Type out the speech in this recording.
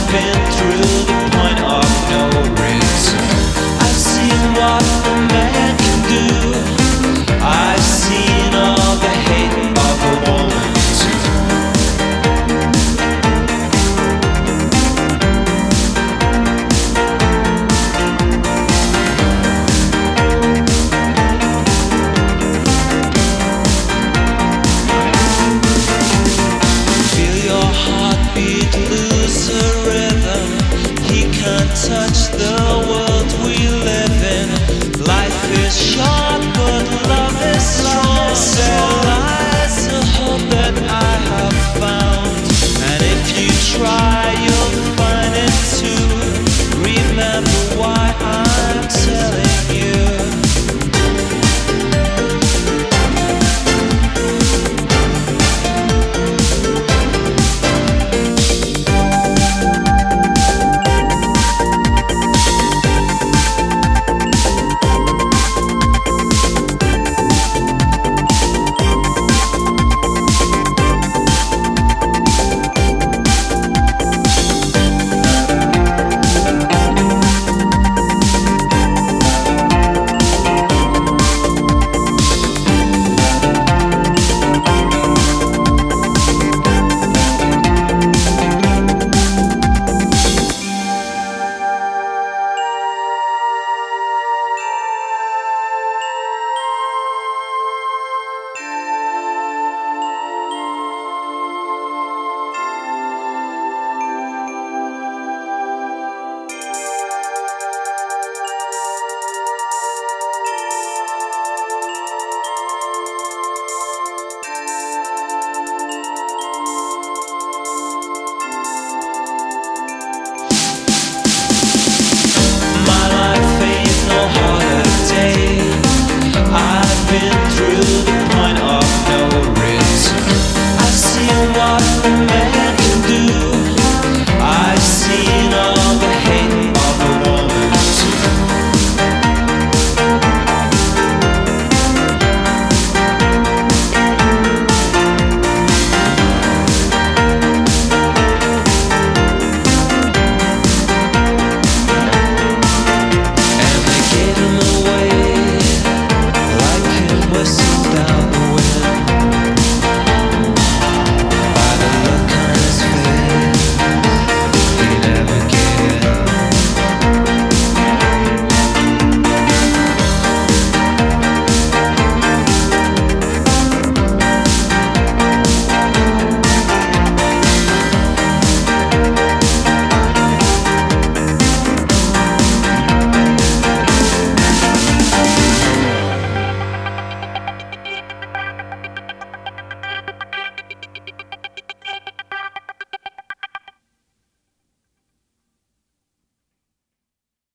been through the point of no return. I've seen what a man can do. I've seen all the hate of a woman too. Feel your heartbeat lose a rhythm. He can't touch the world we live in. Life is short, but love is long. There lies a hope that I have found, and if you try, you'll find it too. Remember why I'm telling you. My life ain't no holiday. I've been